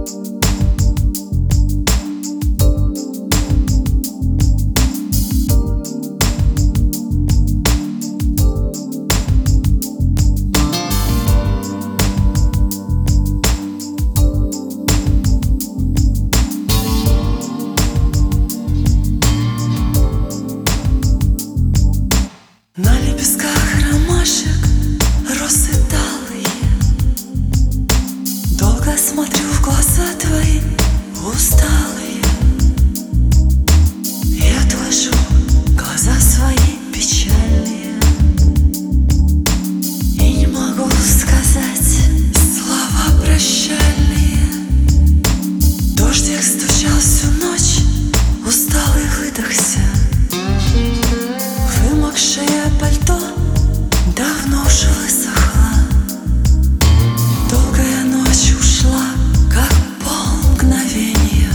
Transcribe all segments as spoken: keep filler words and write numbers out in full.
На лепестках ромашек росы талые. Долго смотрю в глаза твои усталые и отвожу глаза свои печальные. И не могу сказать слова прощальные. Дождик стучал всю ночь, усталый выдохся. Вымокшее пальто давно уже высохло. Долгая ночь ушла, как полмгновения.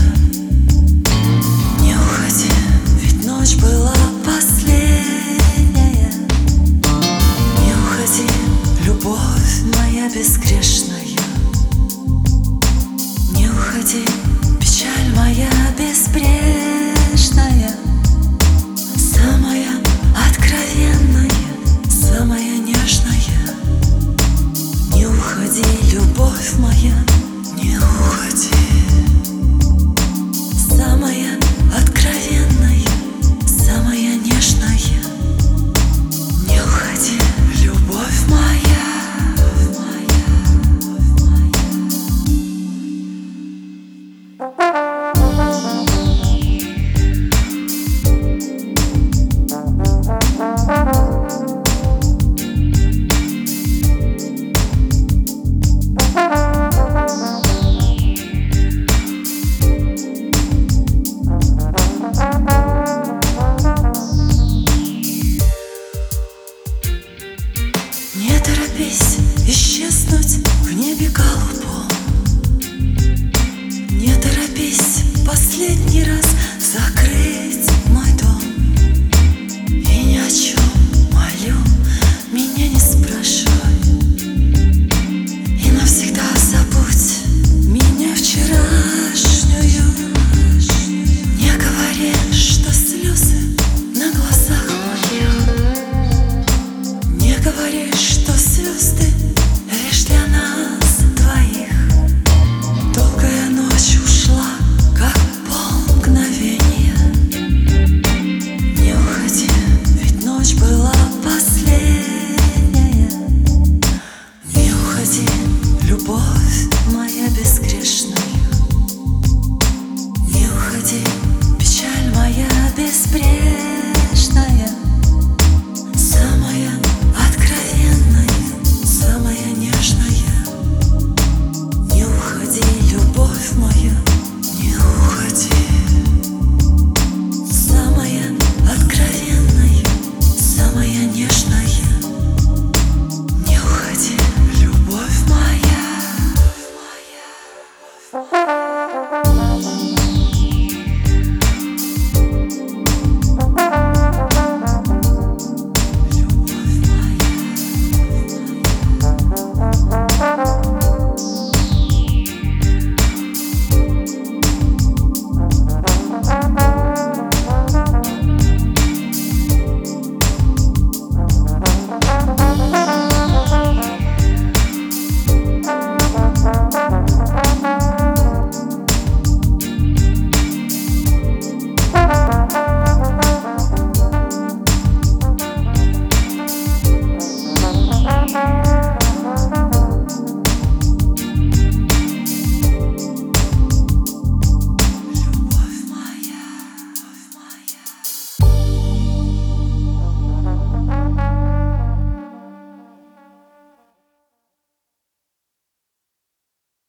Не уходи, ведь ночь была последняя. Не уходи, любовь моя безгрешная. Не уходи, печаль моя безбрежная. Самая откровенная, самая нежная. Не уходи, любовь моя, не уходи. Самая откровенная, самая нежная. Не уходи, любовь моя, моя, моя. Не торопись исчезнуть в небе голубом. Не торопись последний раз